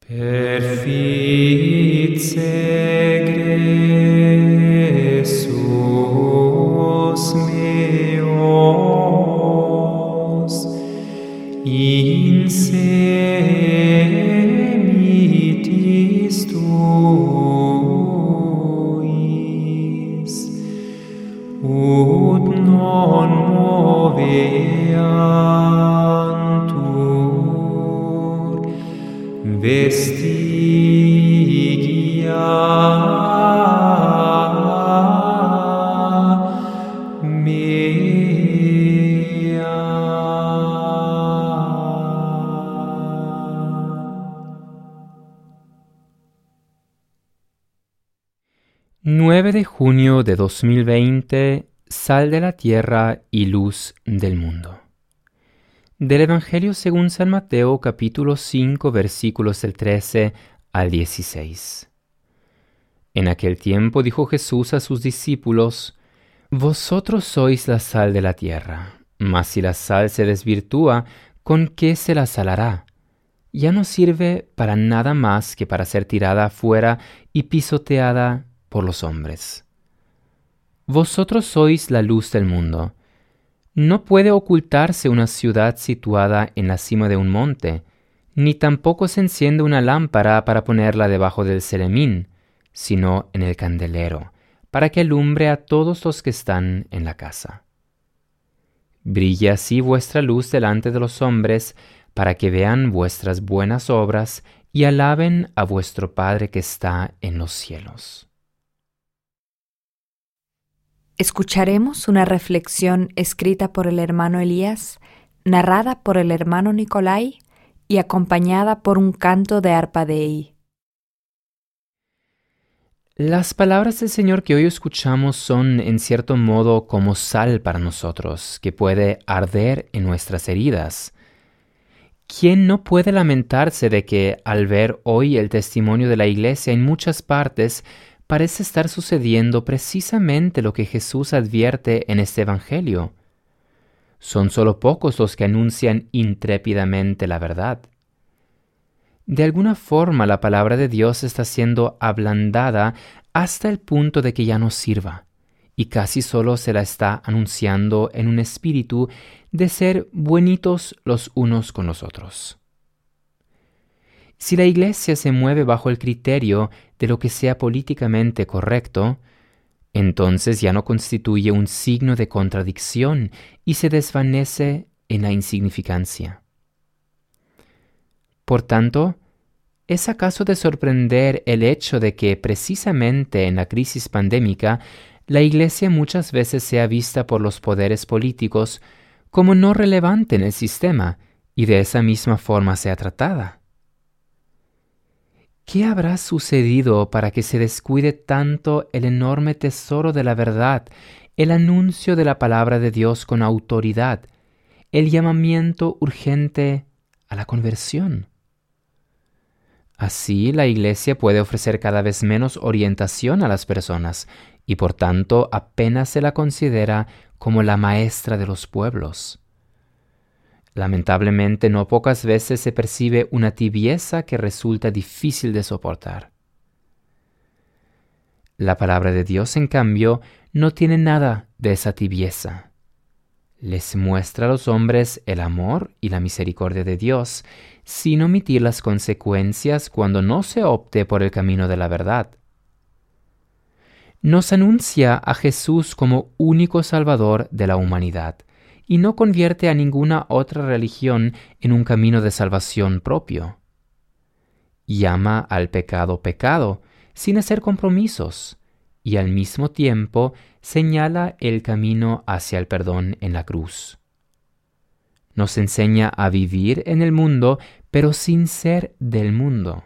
Perfice gressus meos in semitis tuis, ut non moveantur vestigia mea. 9 de junio de 2020, Sal de la tierra y luz del mundo. Del Evangelio según San Mateo, capítulo 5, versículos del 13 al 16. En aquel tiempo dijo Jesús a sus discípulos: Vosotros sois la sal de la tierra, mas si la sal se desvirtúa, ¿con qué se la salará? Ya no sirve para nada más que para ser tirada afuera y pisoteada por los hombres. Vosotros sois la luz del mundo. No puede ocultarse una ciudad situada en la cima de un monte, ni tampoco se enciende una lámpara para ponerla debajo del celemín, sino en el candelero, para que alumbre a todos los que están en la casa. Brille así vuestra luz delante de los hombres, para que vean vuestras buenas obras y alaben a vuestro Padre que está en los cielos. Escucharemos una reflexión escrita por el hermano Elías, narrada por el hermano Nicolai y acompañada por un canto de arpa Dei. Las palabras del Señor que hoy escuchamos son, en cierto modo, como sal para nosotros, que puede arder en nuestras heridas. ¿Quién no puede lamentarse de que, al ver hoy el testimonio de la Iglesia en muchas partes, parece estar sucediendo precisamente lo que Jesús advierte en este Evangelio? Son solo pocos los que anuncian intrépidamente la verdad. De alguna forma la palabra de Dios está siendo ablandada hasta el punto de que ya no sirva, y casi solo se la está anunciando en un espíritu de ser buenitos los unos con los otros. Si la Iglesia se mueve bajo el criterio de lo que sea políticamente correcto, entonces ya no constituye un signo de contradicción y se desvanece en la insignificancia. Por tanto, ¿es acaso de sorprender el hecho de que precisamente en la crisis pandémica la Iglesia muchas veces sea vista por los poderes políticos como no relevante en el sistema y de esa misma forma sea tratada? ¿Qué habrá sucedido para que se descuide tanto el enorme tesoro de la verdad, el anuncio de la palabra de Dios con autoridad, el llamamiento urgente a la conversión? Así, la Iglesia puede ofrecer cada vez menos orientación a las personas y, por tanto, apenas se la considera como la maestra de los pueblos. Lamentablemente, no pocas veces se percibe una tibieza que resulta difícil de soportar. La palabra de Dios, en cambio, no tiene nada de esa tibieza. Les muestra a los hombres el amor y la misericordia de Dios, sin omitir las consecuencias cuando no se opte por el camino de la verdad. Nos anuncia a Jesús como único Salvador de la humanidad, y no convierte a ninguna otra religión en un camino de salvación propio. Llama al pecado pecado, sin hacer compromisos, y al mismo tiempo señala el camino hacia el perdón en la cruz. Nos enseña a vivir en el mundo, pero sin ser del mundo.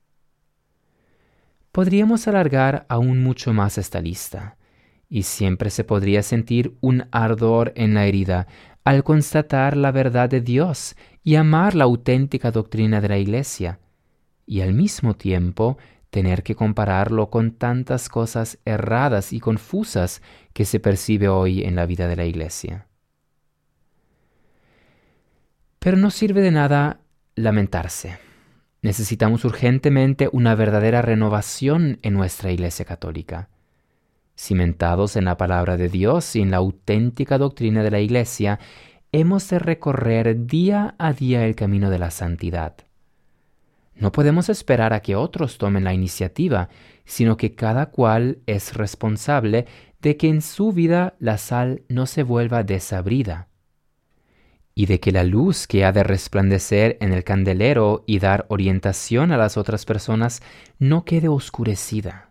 Podríamos alargar aún mucho más esta lista, y siempre se podría sentir un ardor en la herida al constatar la verdad de Dios y amar la auténtica doctrina de la Iglesia, y al mismo tiempo tener que compararlo con tantas cosas erradas y confusas que se percibe hoy en la vida de la Iglesia. Pero no sirve de nada lamentarse. Necesitamos urgentemente una verdadera renovación en nuestra Iglesia Católica. Cimentados en la palabra de Dios y en la auténtica doctrina de la Iglesia, hemos de recorrer día a día el camino de la santidad. No podemos esperar a que otros tomen la iniciativa, sino que cada cual es responsable de que en su vida la sal no se vuelva desabrida, y de que la luz que ha de resplandecer en el candelero y dar orientación a las otras personas no quede oscurecida.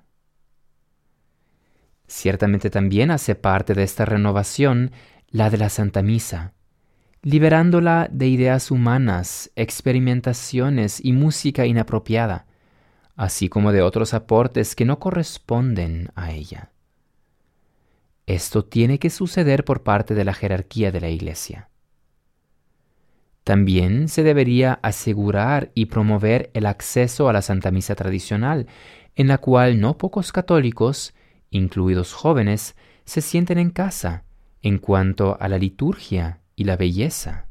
Ciertamente también hace parte de esta renovación la de la Santa Misa, liberándola de ideas humanas, experimentaciones y música inapropiada, así como de otros aportes que no corresponden a ella. Esto tiene que suceder por parte de la jerarquía de la Iglesia. También se debería asegurar y promover el acceso a la Santa Misa tradicional, en la cual no pocos católicos, incluidos jóvenes, se sienten en casa en cuanto a la liturgia y la belleza.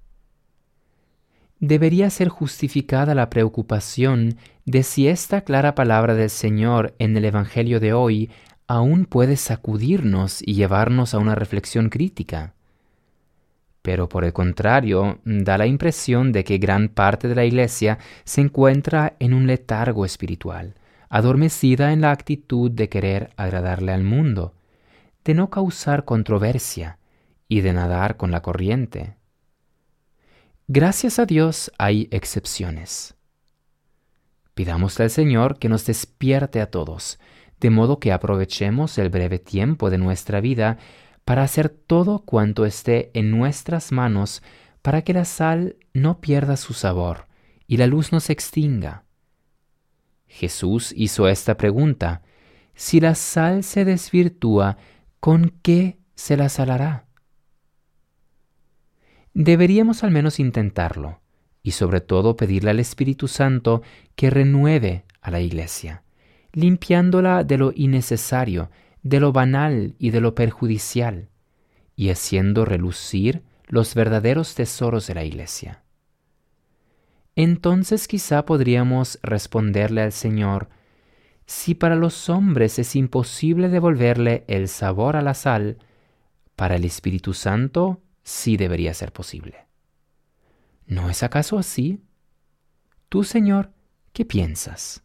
Debería ser justificada la preocupación de si esta clara palabra del Señor en el Evangelio de hoy aún puede sacudirnos y llevarnos a una reflexión crítica. Pero por el contrario, da la impresión de que gran parte de la Iglesia se encuentra en un letargo espiritual, adormecida en la actitud de querer agradarle al mundo, de no causar controversia y de nadar con la corriente. Gracias a Dios hay excepciones. Pidámosle al Señor que nos despierte a todos, de modo que aprovechemos el breve tiempo de nuestra vida para hacer todo cuanto esté en nuestras manos para que la sal no pierda su sabor y la luz no se extinga. Jesús hizo esta pregunta: si la sal se desvirtúa, ¿con qué se la salará? Deberíamos al menos intentarlo, y sobre todo pedirle al Espíritu Santo que renueve a la Iglesia, limpiándola de lo innecesario, de lo banal y de lo perjudicial, y haciendo relucir los verdaderos tesoros de la Iglesia. Entonces quizá podríamos responderle al Señor: si para los hombres es imposible devolverle el sabor a la sal, para el Espíritu Santo sí debería ser posible. ¿No es acaso así? Tú, Señor, ¿qué piensas?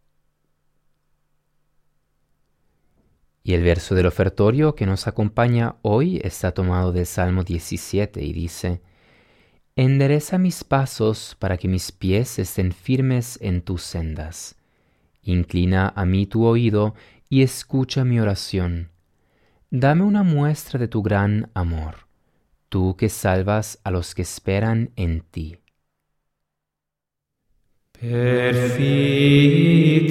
Y el verso del ofertorio que nos acompaña hoy está tomado del Salmo 17 y dice: endereza mis pasos para que mis pies estén firmes en tus sendas. Inclina a mí tu oído y escucha mi oración. Dame una muestra de tu gran amor, tú que salvas a los que esperan en ti. Perfit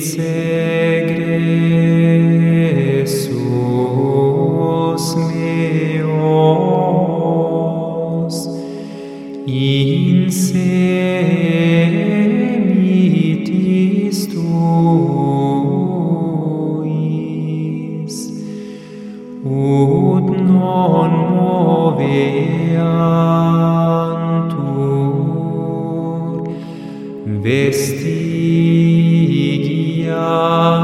segresus meos in semitis tuis, ut non moveantur vestigia